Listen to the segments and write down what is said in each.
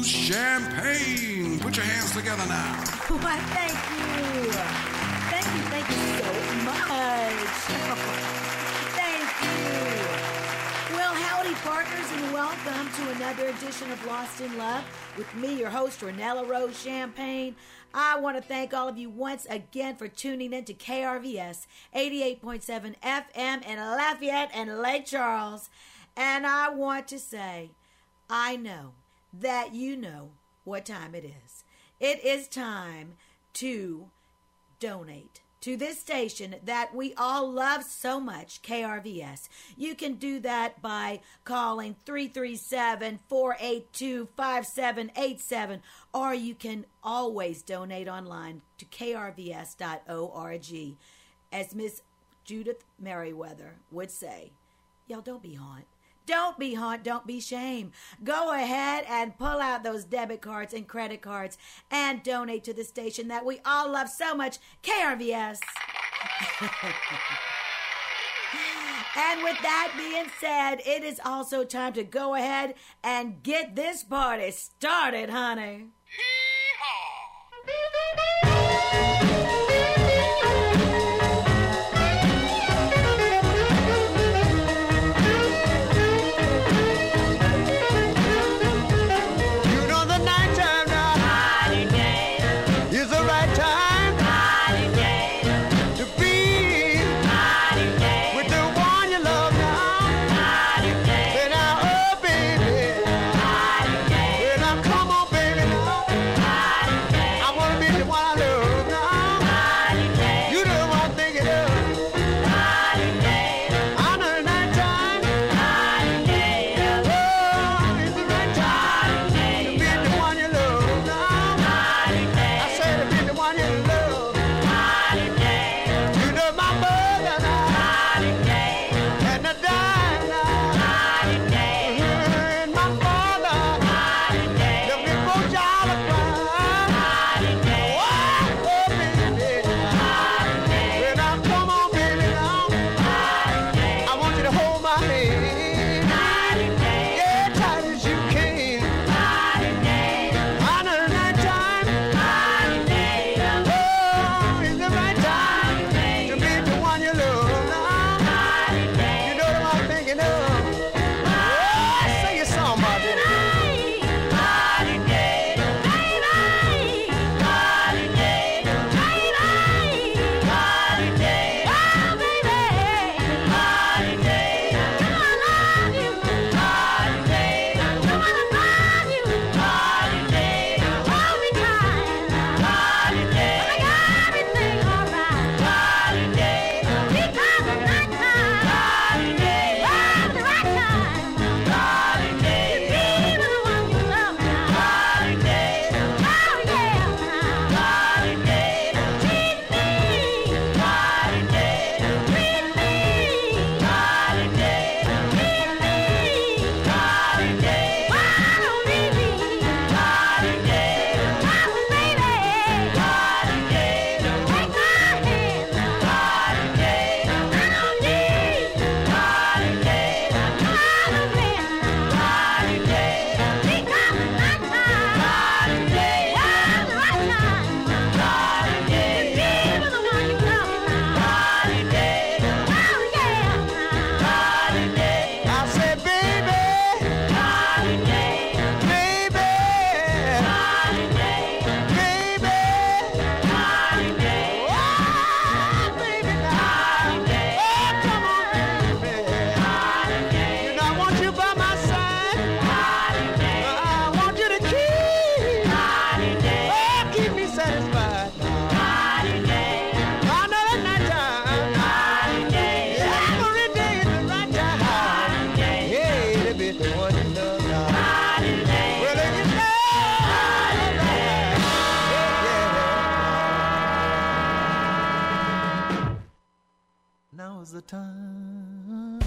Rose Champagne. Put your hands together now. Why, thank you. Thank you so much. Thank you. Well, howdy, partners, and welcome to another edition of Lost in Love with me, your host, Renella Rose Champagne. I want to thank all of you once again for tuning in to KRVS 88.7 FM in Lafayette and Lake Charles. And I want to say, I know that you know what time it is. It is time to donate to this station that we all love so much, KRVS. You can do that by calling 337-482-5787, or you can always donate online to krvs.org. As Miss Judith Merriweather would say, y'all don't be haunt. Don't be haunt, don't be shame. Go ahead and pull out those debit cards and credit cards and donate to the station that we all love so much, KRVS. And with that being said, it is also time to go ahead and get this party started, honey. The time.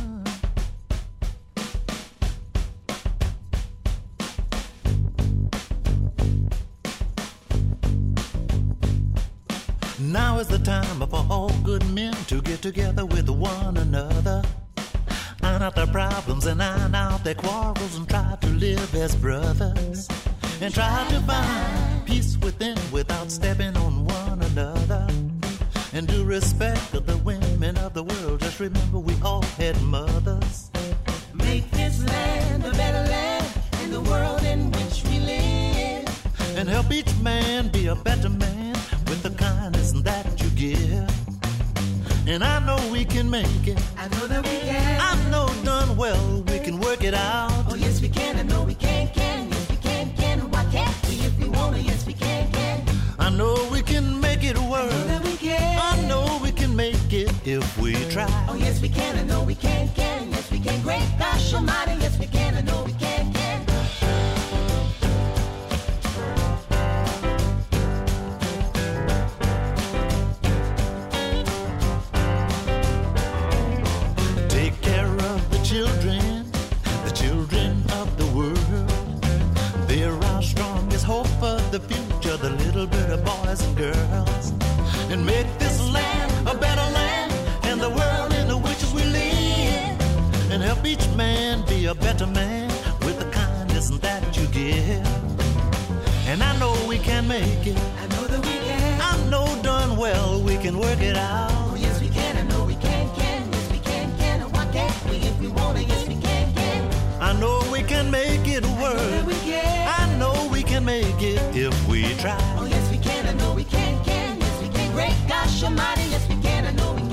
Now is the time for all good men to get together with one another, iron out their problems and iron out their quarrels and try to live as brothers. and try to find peace within without stepping on one another. And due respect of the women of the world, just remember we all had mothers. Make this land a better land in the world in which we live. And help each man be a better man with the kindness that you give. And I know we can make it. I know that we can. I know done well we can work it out. Oh yes we can. I know we can. Yes we can. Why can't we if we wanna? Yes we can. I know we can make it work. I know that we can. I know we can make it if we try. Oh yes we can. I know we can. Yes we can. Great gosh almighty. Yes we can. I know we can. Take care of the children of the world. They're our strongest hope for the future, the little bit of boys and girls. And make this land a better land and the world in which we live. And help each man be a better man with the kindness that you give. And I know we can make it. I know that we can. I know done well we can work it out. Oh yes we can. I know we can. Yes we can. Why can't we if we wanna? Yes we can. I know we can make it work. I know that we can. I know we can make it if we try. Oh yes we can. I know we can. Yes we can. Great gosh almighty. Yes we can. I know we can.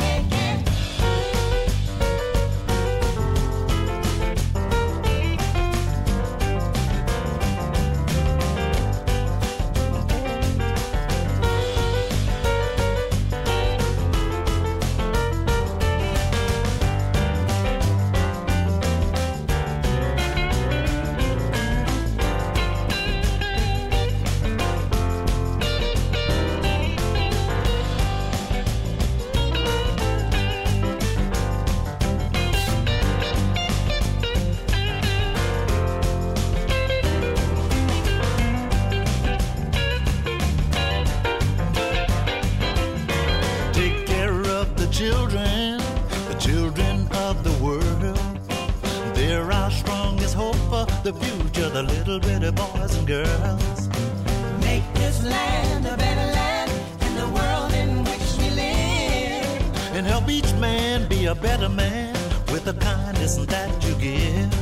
The children of the world. They're our strongest hope for the future, the little bitty boys and girls. Make this land a better land in the world in which we live. And help each man be a better man with the kindness that you give.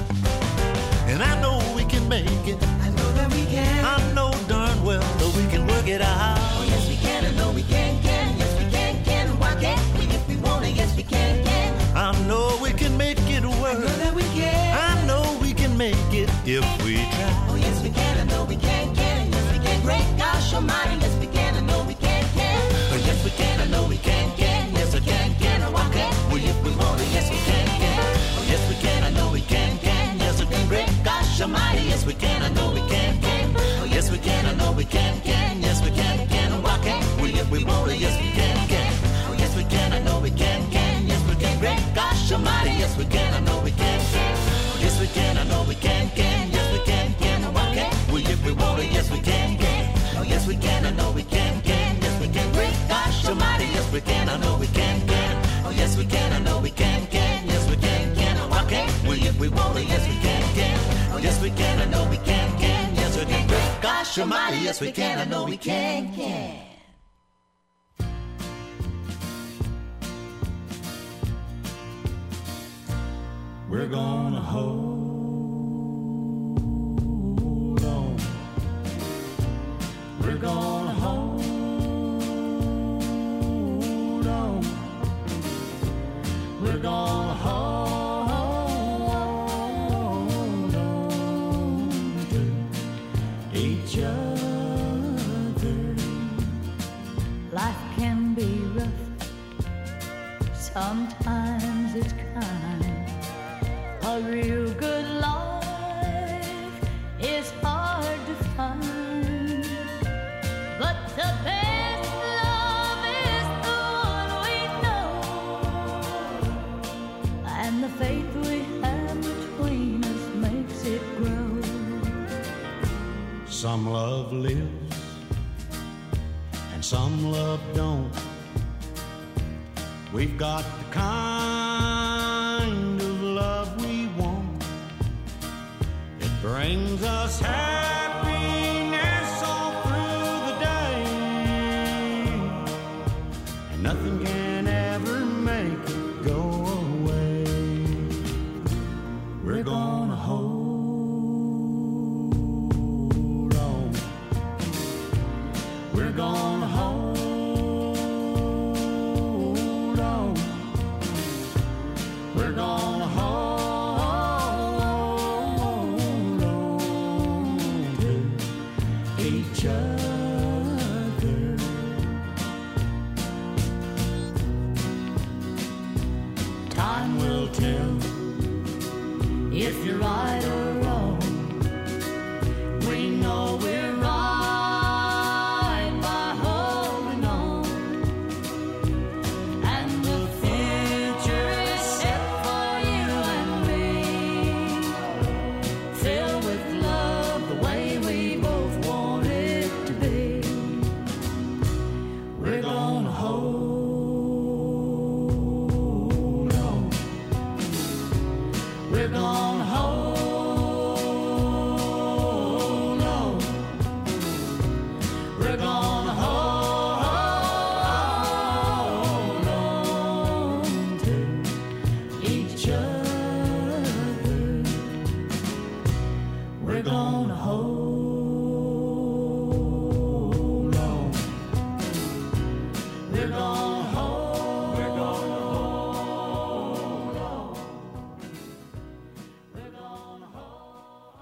And I know we can make it. I know that we can. I know darn well that we can work it out. Oh yes we can. I know we can. Yes we can. Why can't we if we wanna? Yes we can. I know we can make it work. I know that we can. I know we can make it if we try. Oh yes we can. I know we can. Yes we can. Great gosh almighty. Yes we can. I know we can. Oh yes we can. I know we can. Yes we can. Why can't we if we wanna? Yes we can. Oh yes we can. I know we can. Yes we can. Great gosh almighty. Yes we can. I know we can. Oh yes we can. I know we can. Yes we can. Why can't we if we wanna? Yes we can. Oh yes we can. I know we can. Yes we can. Great gosh almighty. Yes we can. I know we can. Oh yes we can. I know we can. Yes we can. Why can't we if we wanna? Yes we can. Oh yes we can. I know we can. Yes we can. Great gosh almighty. Yes we can. I know we can. Oh yes we can. I know we can. Yes we can. Why can't we if we wanna? Yes we can. Oh yes we can. I know we can. Yes we can. Great gosh almighty. Yes we can. I know we can. We're gonna hold on. We're gonna hold on. We're gonna hold on to each other. Life can be rough. Sometimes it's kind. A real good life is hard to find, but the best love is the one we know, and the faith we have between us makes it grow. Some love lives and some love don't. We've got the kind of love we want. It brings us happiness each other. Time will tell if you're right or wrong. We know we're right by holding on, and the future is set for you and me, filled with love the way we both want it to be. We're gonna hold on. We're gonna hold on. We're gonna hold on to each other. We're gonna hold on. We're gonna hold. We're gonna hold on. We're gonna hold.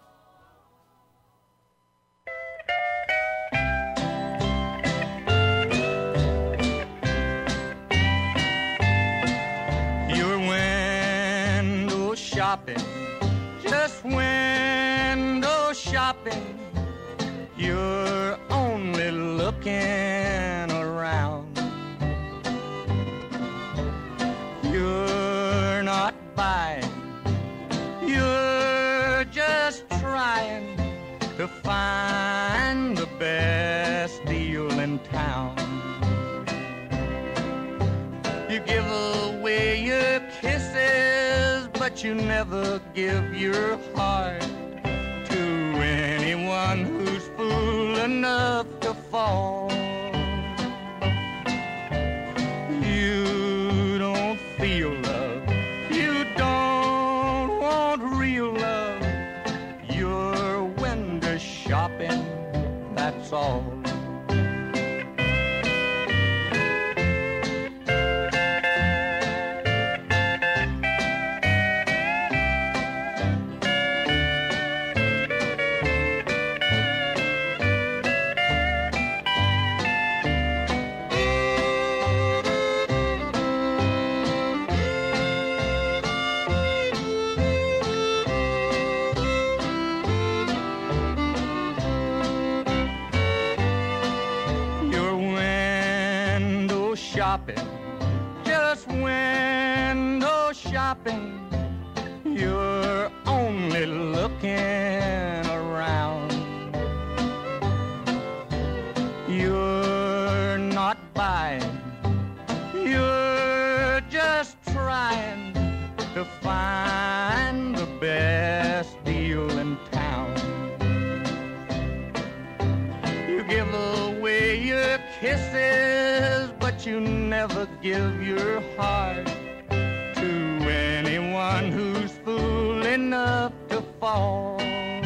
Your window shopping, just window shopping. You're only looking around. You're not buying, you're just trying to find the best deal in town. You give away your kisses, but you never give your heart to anyone who's fool enough to fall. You don't feel love, you don't want real love. You're window shopping, that's all. Your window shopping, just window shopping. You're only looking around. You're not buying, you're just trying to find the best deal in town. You give away your kisses, but you never give your heart to anyone who's fool enough to fall.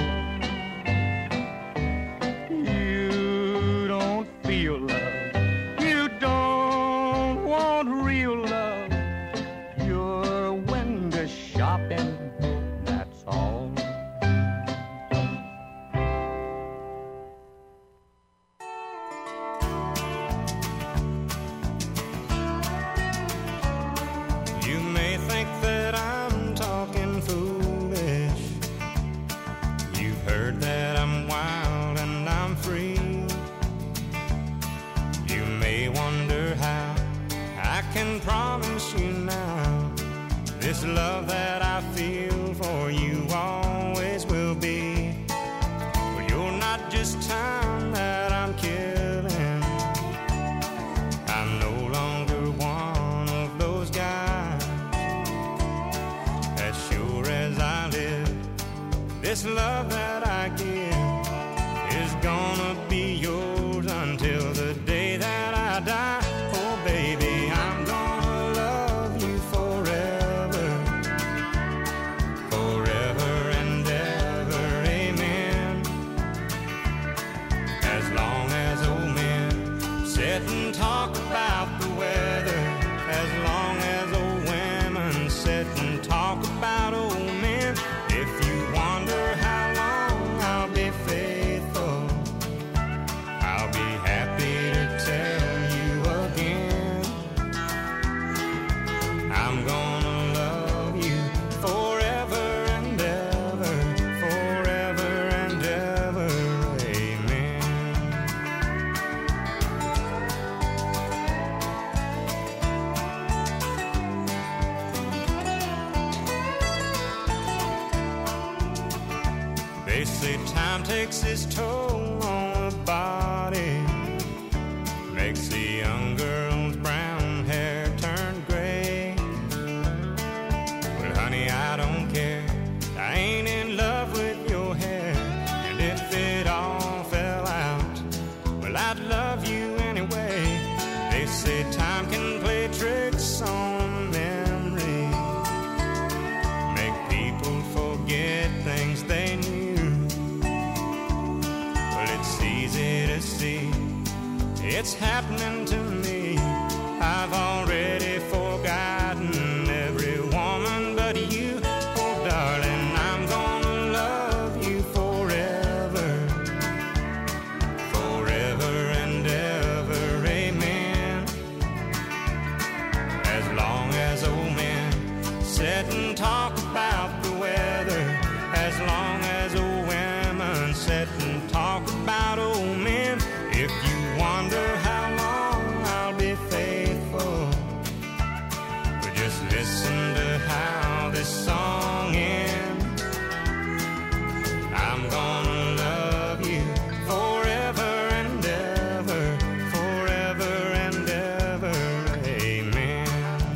You don't feel love, you don't want real love. You're window shopping, that's all. You may think that I'm talking foolish. You've heard that I'm wild and I'm free. You may wonder how I can promise you now this love that I feel for you always will be. But you're not just time that I'm killing. I'm no longer one of those guys. As sure as I live, this love that I give is gonna be yours until the day that I die. Oh baby, I'm gonna love you forever, forever and ever, amen. As long as old men sit and talk about the weather, as long as old women sit and talk about old men. If you wonder how long time takes its toll on the body, makes the young girl's brown hair turn gray. Well, honey, I don't care. I ain't in love with your hair. And if it all fell out, well, I'd love you anyway. They say time can play tricks on memory, make people forget things they knew. Well, it's easy to see it's happening to me. I've already forgotten every woman but you. Oh, darling, I'm gonna love you forever, forever and ever, amen. As long as old men sit and talk about the weather, as long as old women sit and talk about old men. If you wonder how long I'll be faithful, but just listen to how this song ends. I'm gonna love you forever and ever, forever and ever, amen.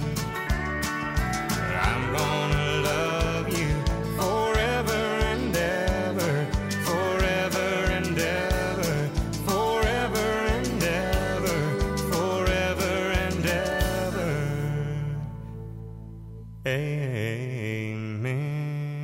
I'm gonna love you forever and ever, forever and ever, forever and ever, forever and ever, amen.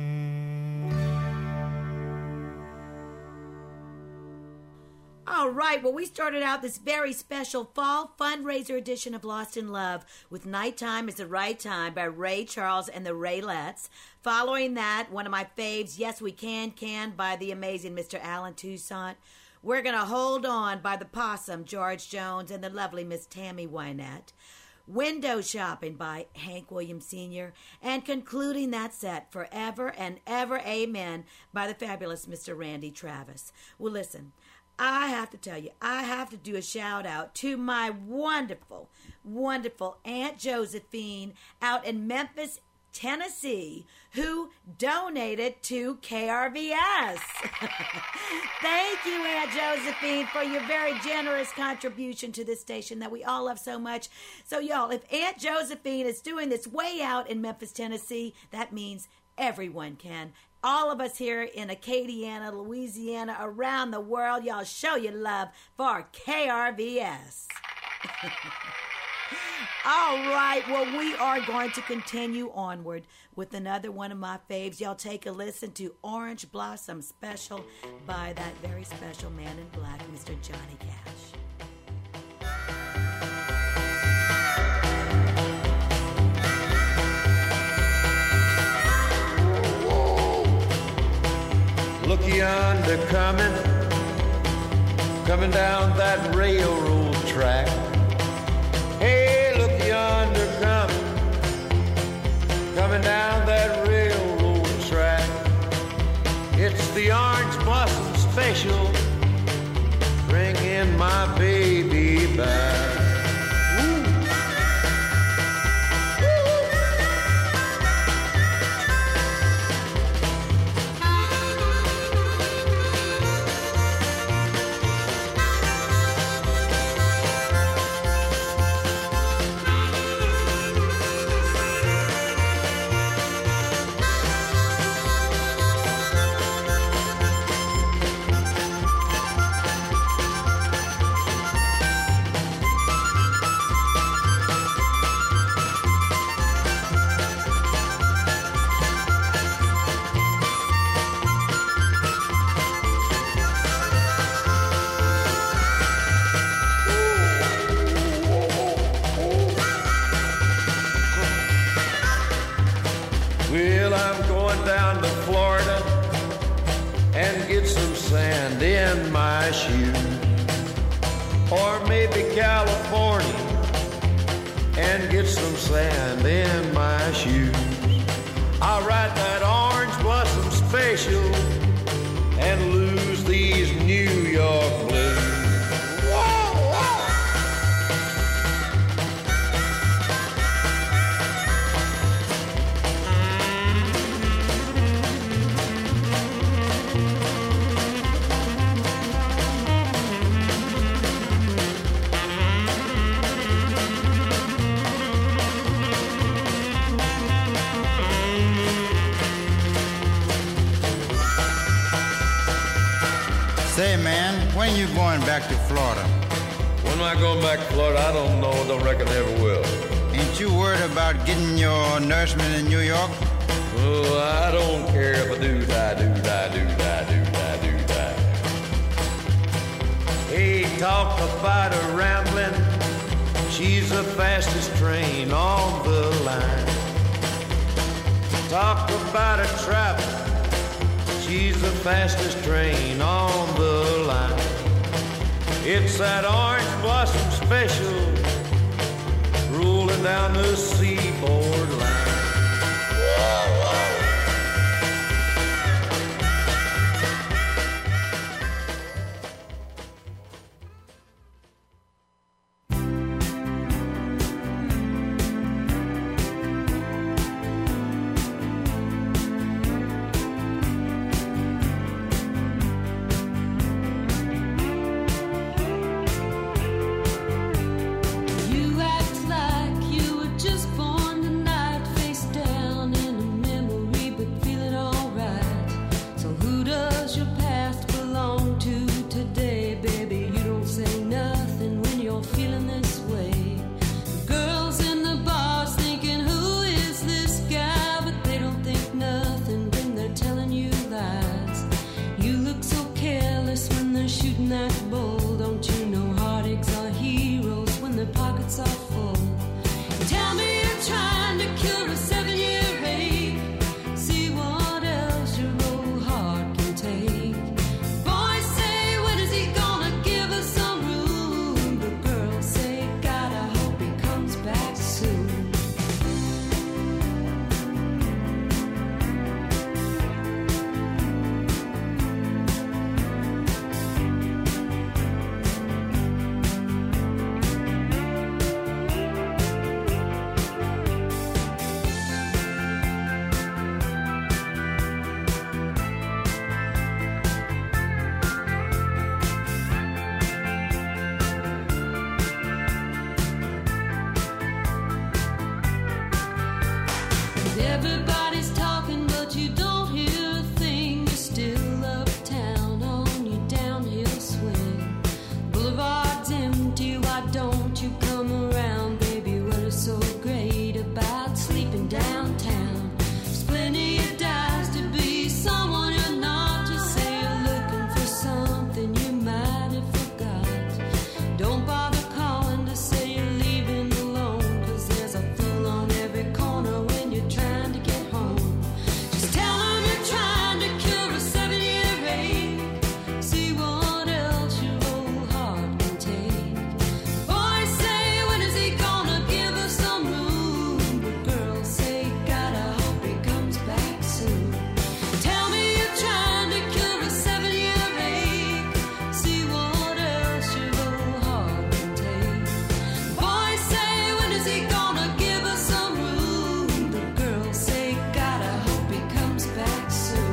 All right, well, we started out this very special fall fundraiser edition of Lost in Love with Nighttime is the Right Time by Ray Charles and the Raylettes. Following that, one of my faves, Yes We Can by the amazing Mr. Alan Toussaint. We're going to Hold On by the Possum, George Jones, and the lovely Miss Tammy Wynette. Window Shopping by Hank Williams Sr. And concluding that set, Forever and Ever Amen by the fabulous Mr. Randy Travis. Well, listen, I have to tell you, I have to do a shout out to my wonderful, wonderful Aunt Josephine out in Memphis, Tennessee, who donated to KRVS. Thank you, Aunt Josephine, for your very generous contribution to this station that we all love so much. So, y'all, if Aunt Josephine is doing this way out in Memphis, Tennessee, that means everyone can. All of us here in Acadiana, Louisiana, around the world, y'all show your love for KRVS. All right, well, we are going to continue onward with another one of my faves. Y'all take a listen to Orange Blossom Special by that very special man in black, Mr. Johnny Cash. Look yonder coming down that railroad track. Hey, look yonder coming down that railroad track. It's the Orange Blossom Special, bringing my baby back. Well, I'm going down to Florida and get some sand in my shoes. Or maybe California and get some sand in my shoes. I'll ride that Orange Blossom Special and lose these New York blues. Say, man, when you going back to Florida? When am I going back to Florida? I don't know. Don't reckon I ever will. Ain't you worried about getting your nourishment in New York? Oh, I don't care if I do die, do die, do die, do die, do die. Hey, talk about her rambling. She's the fastest train on the line. Talk about her travel. She's the fastest train on the line. It's that orange blossom special rolling down the seaboard line. Everybody's talking, but you don't hear a thing. You're still uptown on your downhill swing. Boulevard's empty, why don't you come around, baby? What is so great about sleeping downtown? There's plenty of dives to be someone you're not. Just say you're looking for something you might have forgot. Don't bother calling to say you're leaving alone, 'cause there's a fool on every corner when you're trying to get home. Just tell them you're trying to cure a 7-year ache. See what else your old heart can take. Boys say, when is he gonna give us some room? But girls say, God, I hope he comes back soon. Tell me you're trying to cure a 7-year ache. See what else your old heart can take. Boys say, when is he gonna give us some room? The girls say, God, I hope he comes back soon.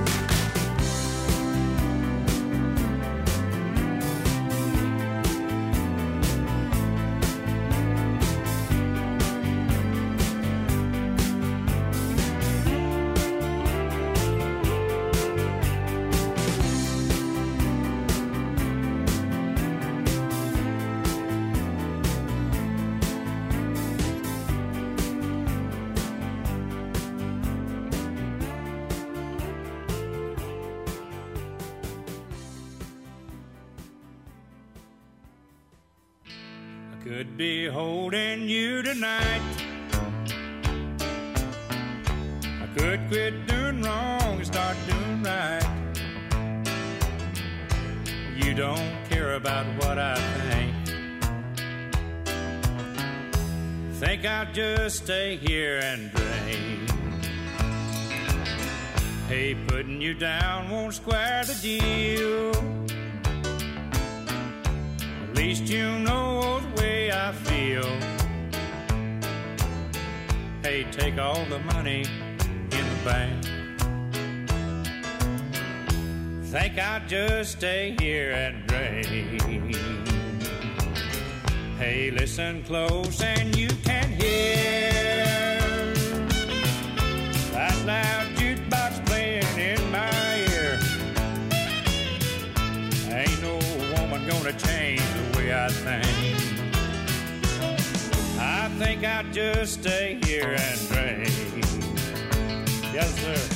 I could be holding you tonight. I could quit doing wrong and start doing right. You don't care about what I think. Think I'll just stay here and drink. Hey, putting you down won't square the deal. At least you know the way I feel. Hey, take all the money in the bank. Think I'll just stay here and drink. Hey, listen close and you can hear that loud jukebox playing in my ear. Ain't gonna change the way I think. I think I'll just stay here and drink. Yes, sir.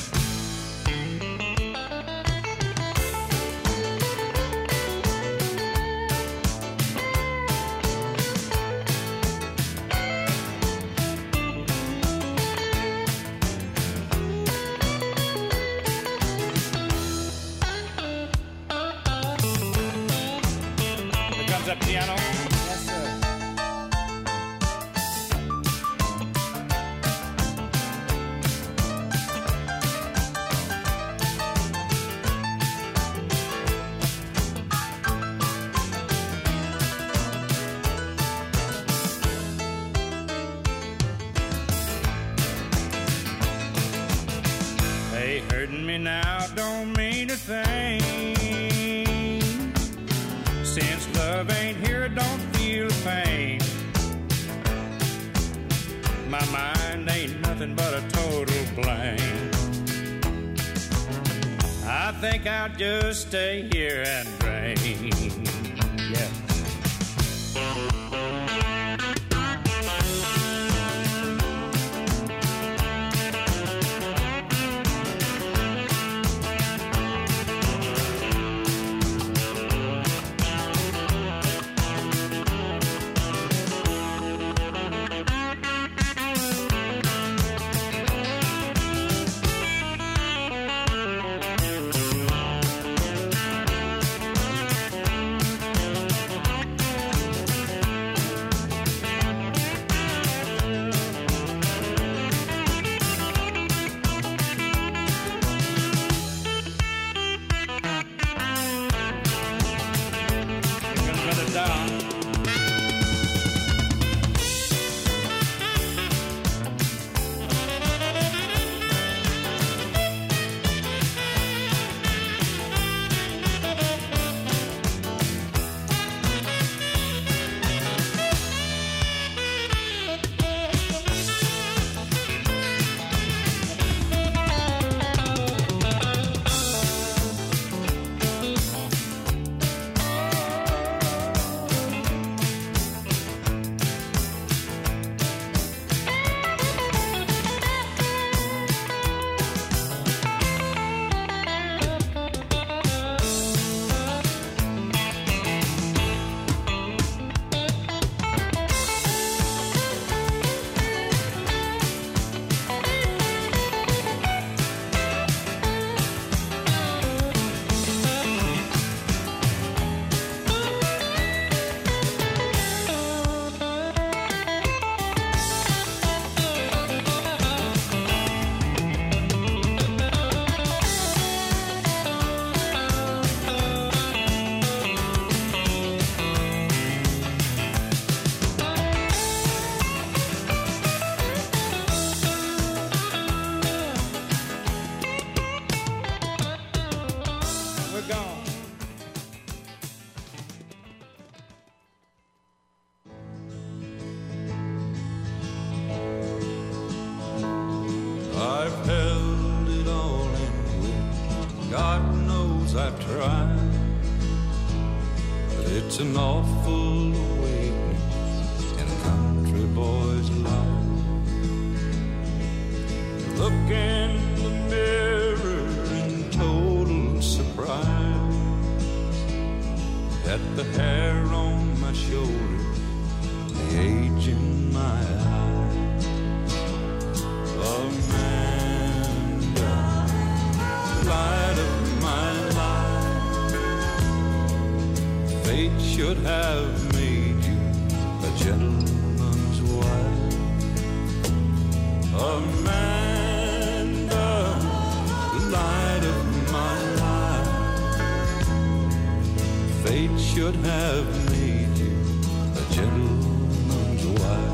That piano. Yes, sir. Hey, hurting me now don't mean a thing. Since love ain't here, don't feel the pain. My mind ain't nothing but a total blank. I think I'll just stay here and drink. Yeah. It's an awful awakening in a country boy's life. Look in the mirror in total surprise at the hair on my shoulder, the age in my eyes. Amanda, light of my life, fate should have made you a gentleman's wife. Amanda, light of my life, fate should have made you a gentleman's wife.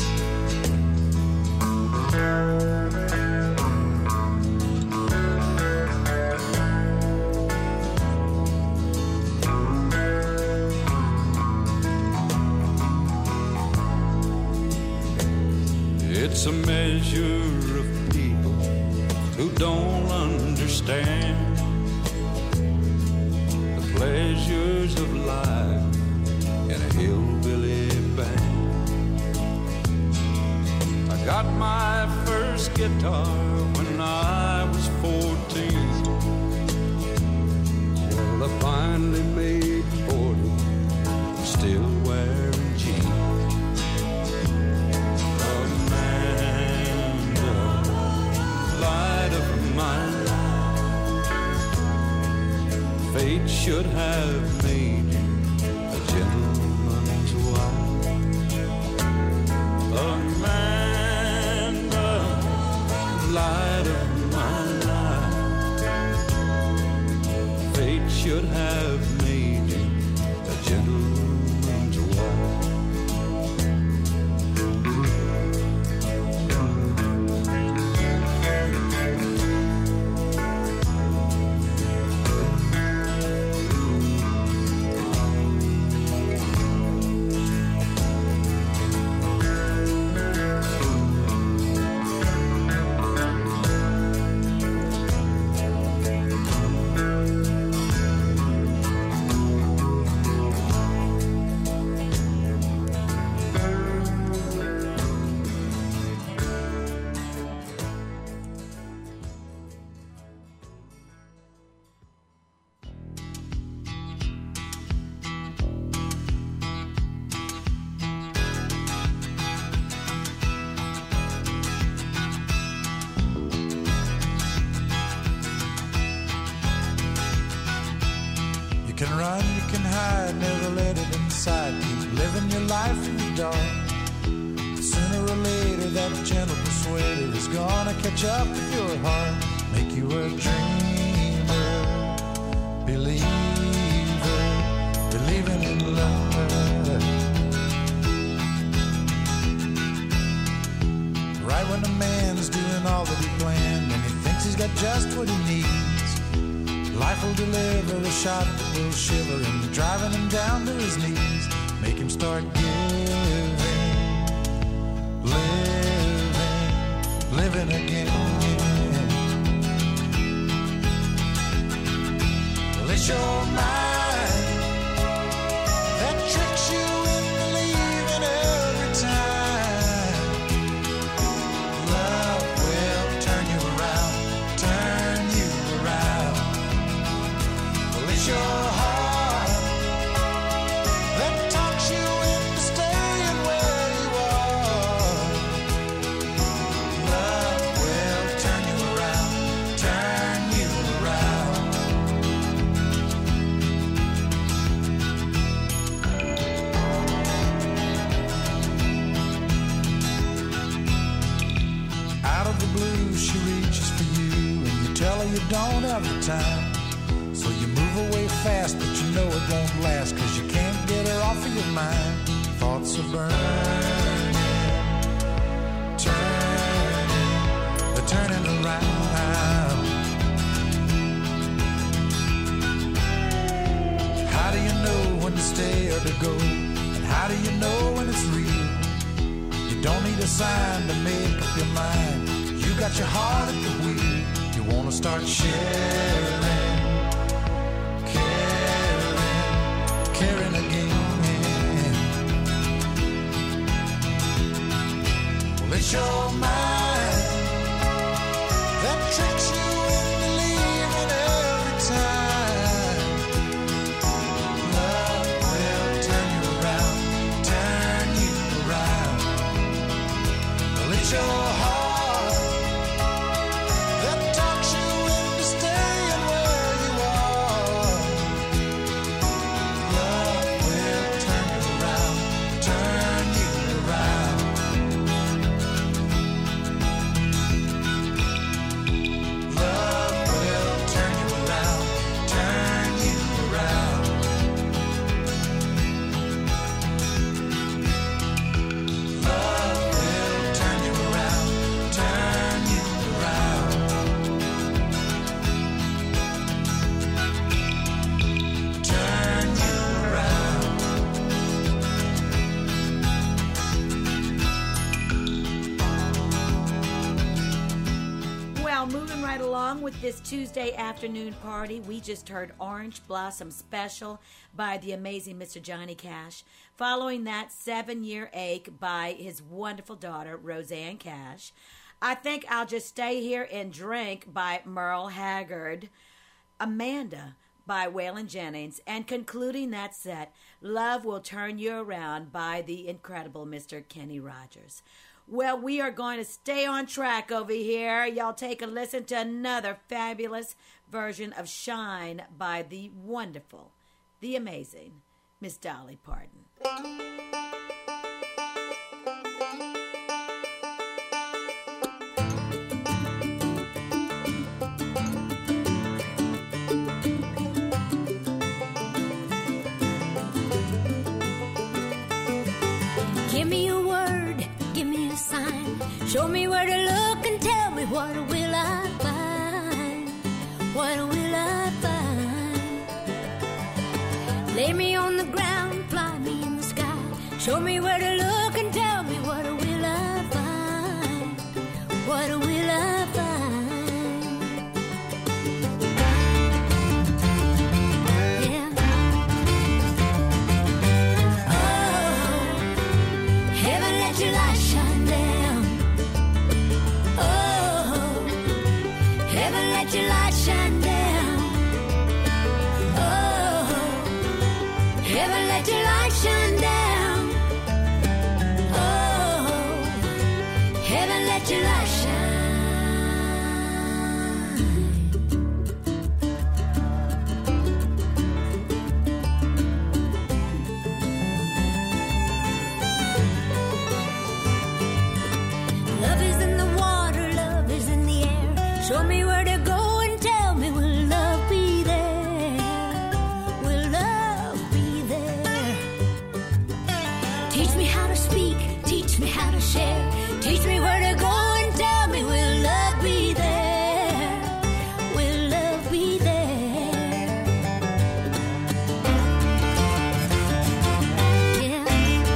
It's a measure of people who don't understand the pleasures of life guitar when I was 14. Well, I finally made 40, still wearing jeans. Amanda, light of my life, fate should have made you a gentleman's wife. Amanda, light of my life, fate should have made you a gentleman's wife. You can run, you can hide, never let it inside. Keep living your life in the dark. Sooner or later, that gentle persuader is gonna catch up with your heart. Make you a dreamer, believer, believing in love. Right when a man's doing all that he planned and he thinks he's got just what he needs, life will deliver a shot that will shiver him, driving him down to his knees. Make him start giving, living again. Well, it's your mind that tricks you into believing every time. Love will turn you around, turn you around. Well, it's your heart that talks you into staying where you are. Love will turn you around, turn you around. Out of the blue, she reaches for you, and you tell her you don't have the time. So you move away fast, but you know it won't last, 'cause you can't get her off of your mind. Thoughts are burning, turning, they're turning around. How do you know when to stay or to go? And how do you know when it's real? You don't need a sign to make up your mind. You got your heart at the wheel. You wanna start sharing, caring again. Well, it's your mind that tricks you into leaving every time. Love will turn you around, turn you around. Well, it's your heart that talks you into staying where you are. Love will turn you around, turn you around. Love will turn you around, turn you around. Love will turn you around, turn you around. Turn you around. Well, moving right along with this Tuesday afternoon party, we just heard Orange Blossom Special by the amazing Mr. Johnny Cash. Following that, 7-Year Ache by his wonderful daughter, Roseanne Cash. I Think I'll Just Stay Here and Drink by Merle Haggard. Amanda by Waylon Jennings. And concluding that set, Love Will Turn You Around by the incredible Mr. Kenny Rogers. Well, we are going to stay on track over here. Y'all take a listen to another fabulous version of Shine by the wonderful, the amazing Miss Dolly Parton. Give me a word, give me a sign. Show me where to look and tell me what will I find. What will I find? Lay me on the ground, fly me in the sky. Show me where to look and tell me what will I find. What will I find? Yeah. Heaven, let your light shine down. Oh, heaven, let your light shine down. Oh, heaven, let your light shine down. Oh, heaven, let your light shine. Love is in the water, love is in the air. Show me where to go and tell me, will love be there? Will love be there? Teach me how to speak, teach me how to share. Teach me where to go and tell me, will love be there? Will love be there? Yeah.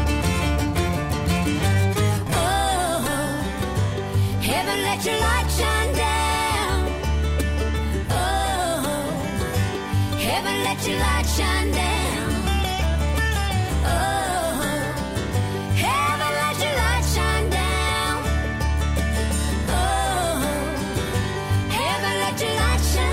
Oh, heaven, let your light shine down. Oh, heaven, let your light shine down. Oh, heaven, let your light shine down. Oh, heaven, let your light shine.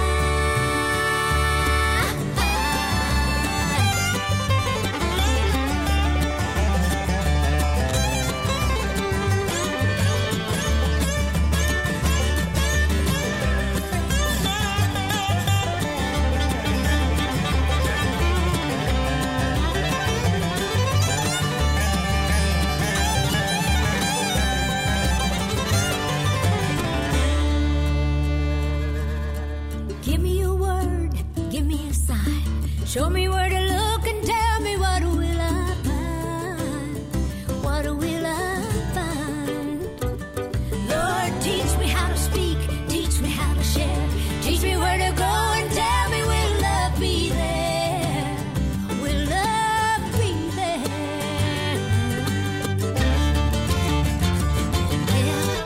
Give me a word, give me a sign. Show me where to look and tell me what will I find. What will I find? Lord, teach me how to speak, teach me how to share. Teach me where to go and tell me, will love be there? Will love be there? Yeah.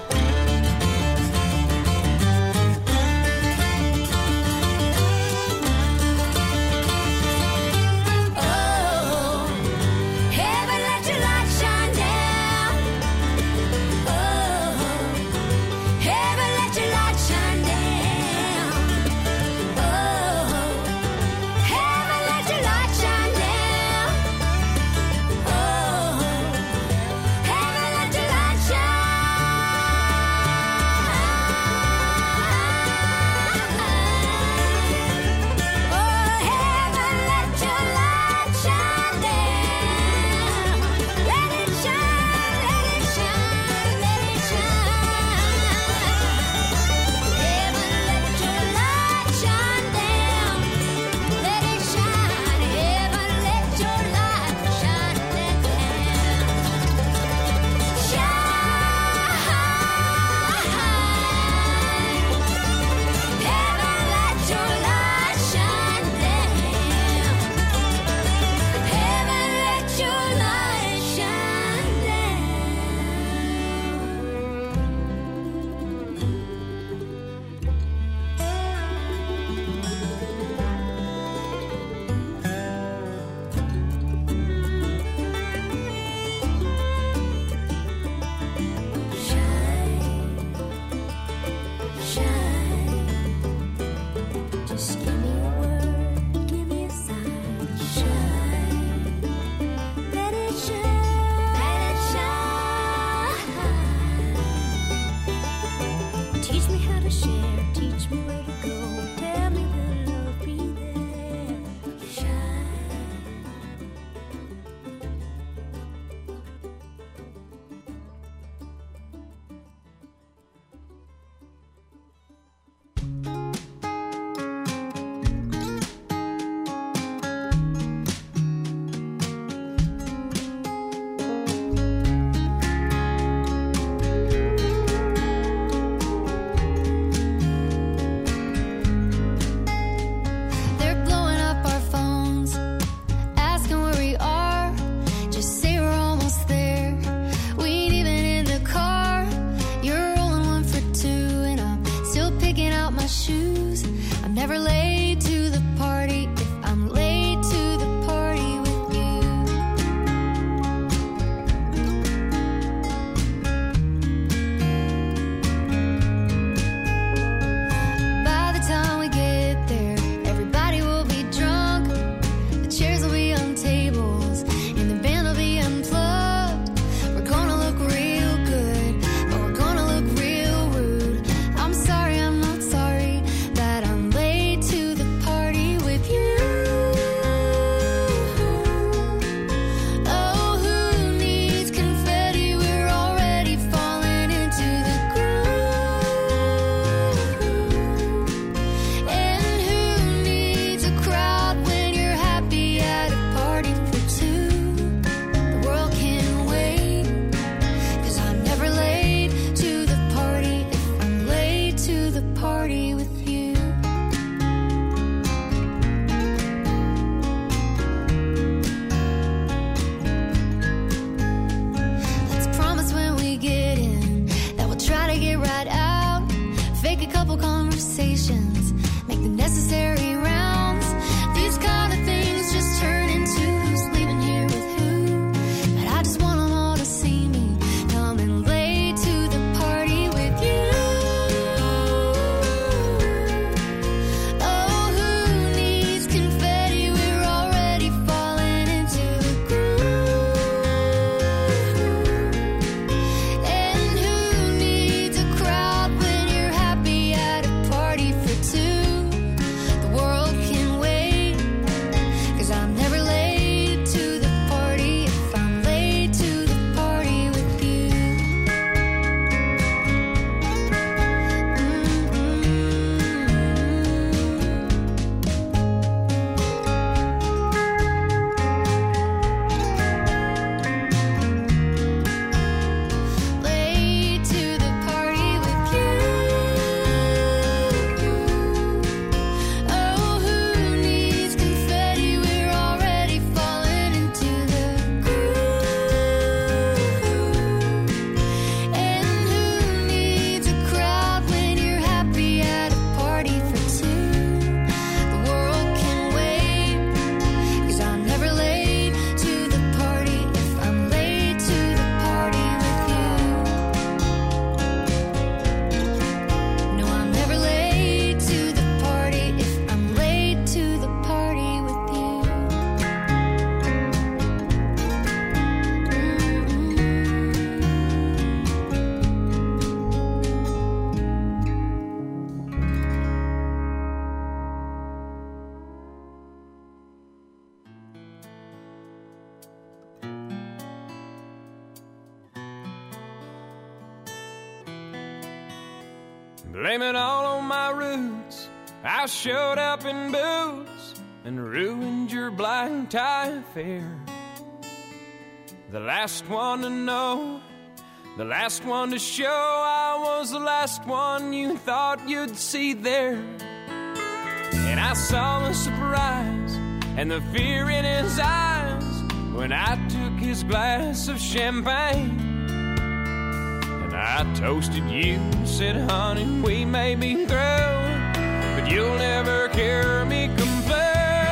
Blame it all on my roots. I showed up in boots and ruined your black tie affair. The last one to know, the last one to show, I was the last one you thought you'd see there. And I saw the surprise and the fear in his eyes when I took his glass of champagne. And I toasted you and said, honey, we may be through, but you'll never hear me complain.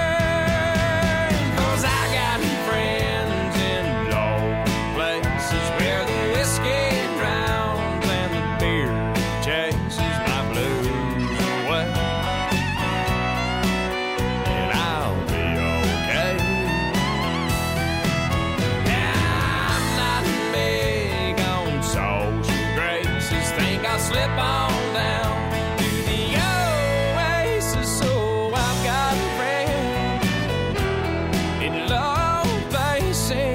'Cause I got friends in low places where the whiskey drowns and the beer chases my blues away. And I'll be okay. Now, I'm not big on social graces. Think I'll slip on down to the oasis. So I've got a friend in low places.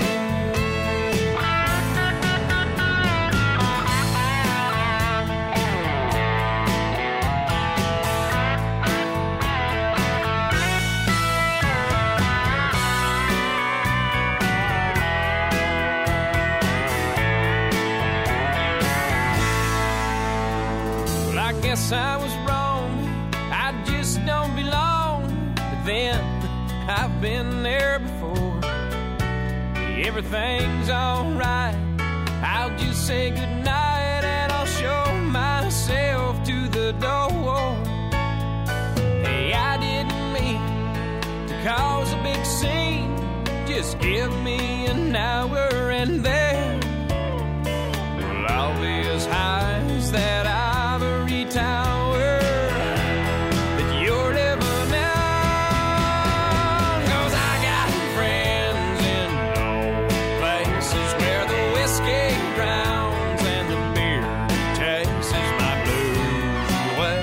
Well, I guess I was wrong. I just don't belong. But then I've been there before. Everything's alright. I'll just say goodnight and I'll show myself to the door. Hey, I didn't mean to cause a big scene. Just give me an hour and then well, I'll be as high as that ivory tower that you're living on. 'Cause I got friends in low places where the whiskey drowns and the beer chases my blues away.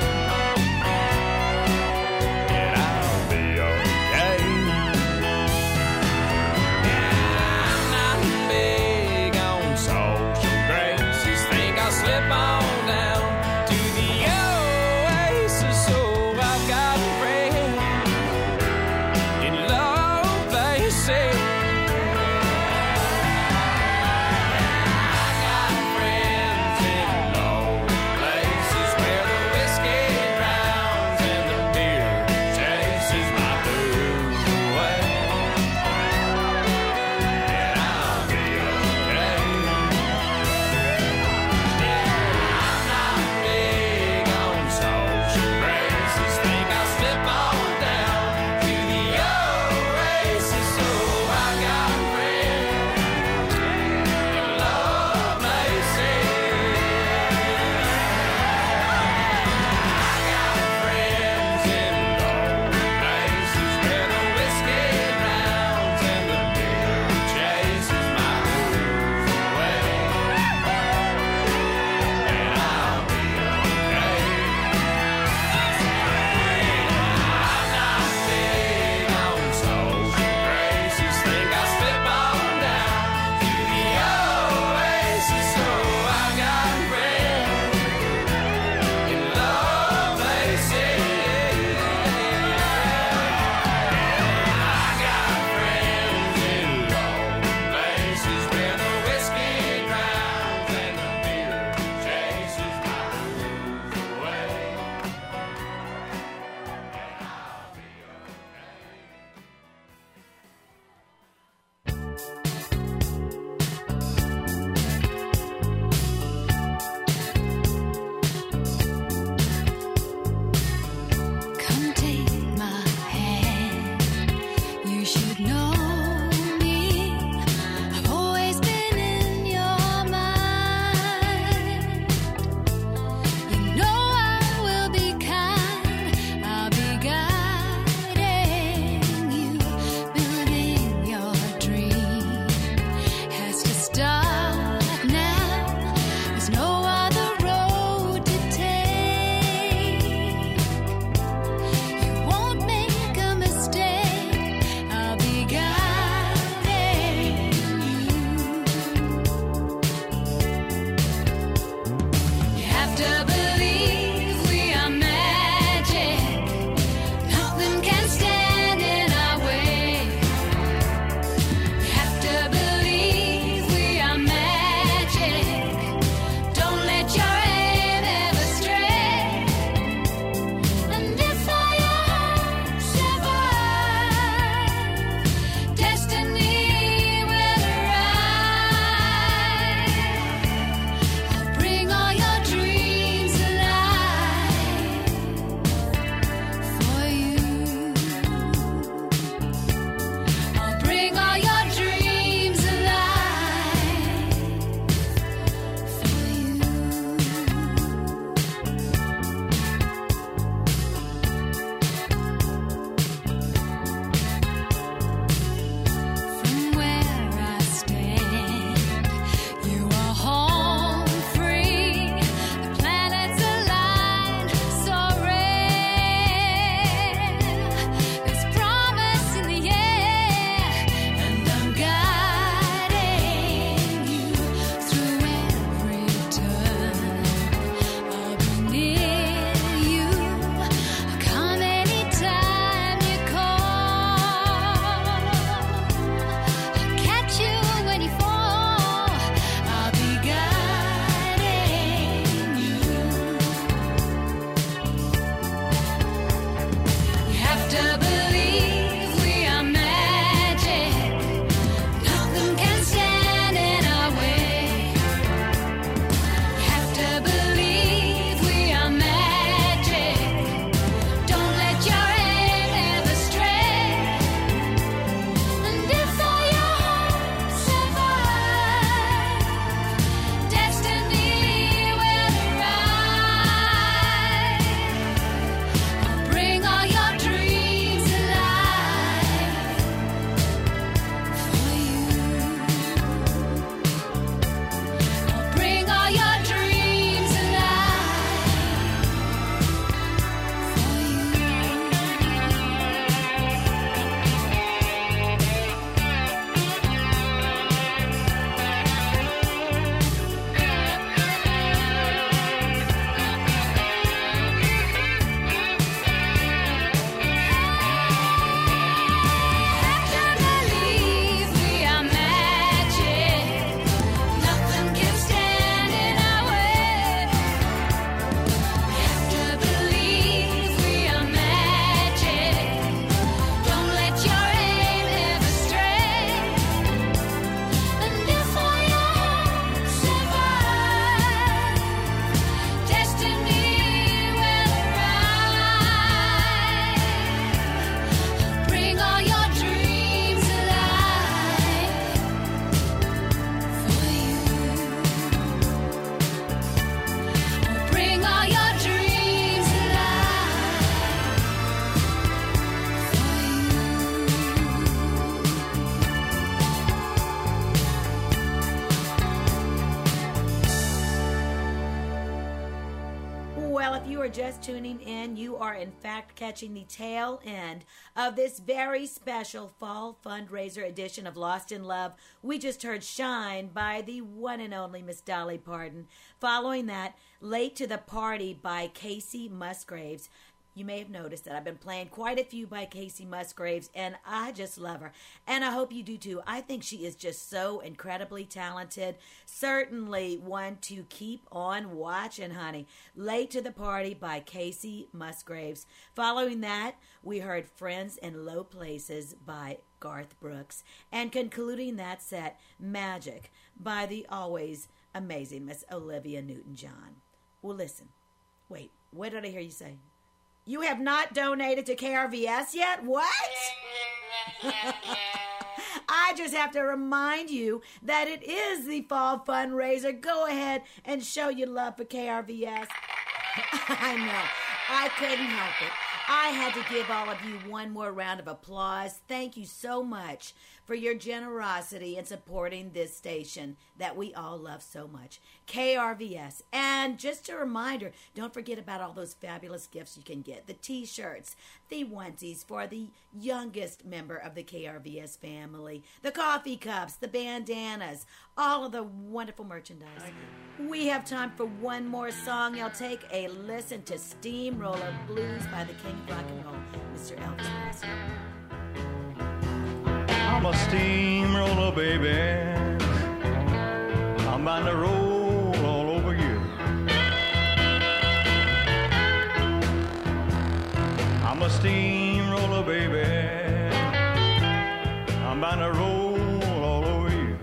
And I'll be okay. I'm not big on social graces. Think I'll slip on down you are just tuning in, you are in fact catching the tail end of this very special fall fundraiser edition of Lost in Love. We just heard Shine by the one and only Miss Dolly Parton. Following that, Late to the Party by Casey Musgraves. You may have noticed that I've been playing quite a few by Casey Musgraves, and I just love her. And I hope you do too. I think she is just so incredibly talented. Certainly one to keep on watching, honey. Late to the Party by Casey Musgraves. Following that, we heard Friends in Low Places by Garth Brooks. And concluding that set, Magic by the always amazing Miss Olivia Newton-John. Well, listen. Wait, what did I hear you say? You have not donated to KRVS yet? What? I just have to remind you that it is the fall fundraiser. Go ahead and show your love for KRVS. I know. I couldn't help it. I had to give all of you one more round of applause. Thank you so much for your generosity in supporting this station that we all love so much, KRVS. And just a reminder, don't forget about all those fabulous gifts you can get. The T-shirts, the onesies for the youngest member of the KRVS family, the coffee cups, the bandanas, all of the wonderful merchandise. We have time for one more song. Y'all take a listen to Steamroller Blues by the King of Rock and Roll, Mr. Elvis Presley. I'm a steamroller, baby. I'm bound to roll all over you. I'm a steamroller, baby. I'm bound to roll all over you.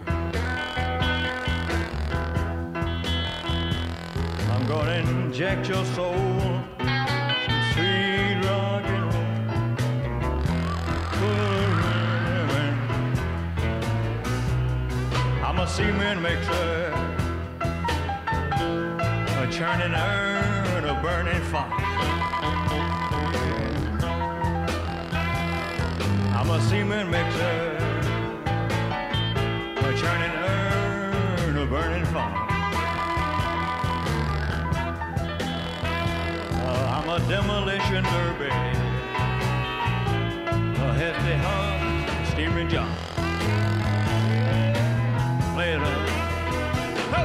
I'm gonna inject your soul, some sweet rock and roll. I'm a cement mixer, a churning urn, a burning fire. I'm a cement mixer, a churning urn, a burning fire. I'm a demolition derby, a hefty hunk, steaming job. Play it up. Ho!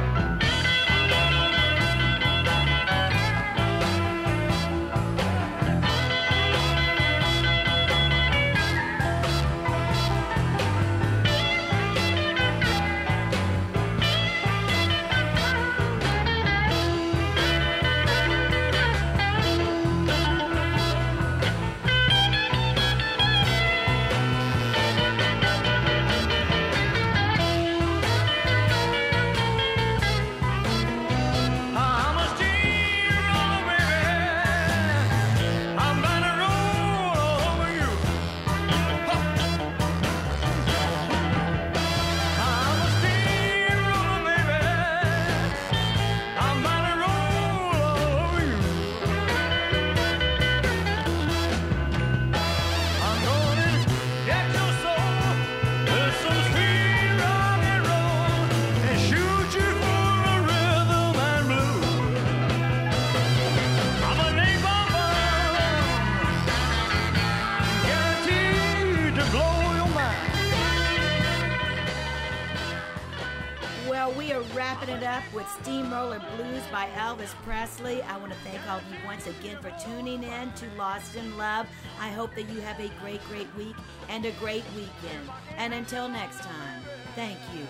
With Steamroller Blues by Elvis Presley. I want to thank all of you once again for tuning in to Lost in Love. I hope that you have a great, great week and a great weekend. And until next time, thank you.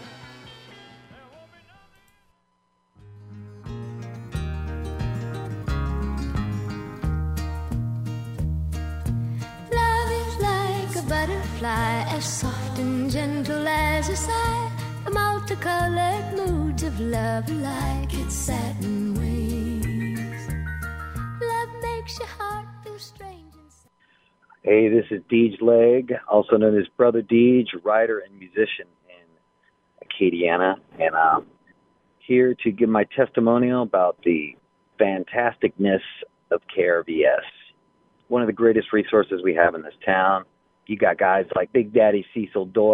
Love is like a butterfly, as soft and gentle as a sigh. The multicolored moods of love like its satin wings. Love makes your heart feel strange inside. Hey, this is Deej Leg, also known as Brother Deej, writer and musician in Acadiana. And I'm here to give my testimonial about the fantasticness of KRVS. One of the greatest resources we have in this town. You got guys like Big Daddy Cecil Doyle,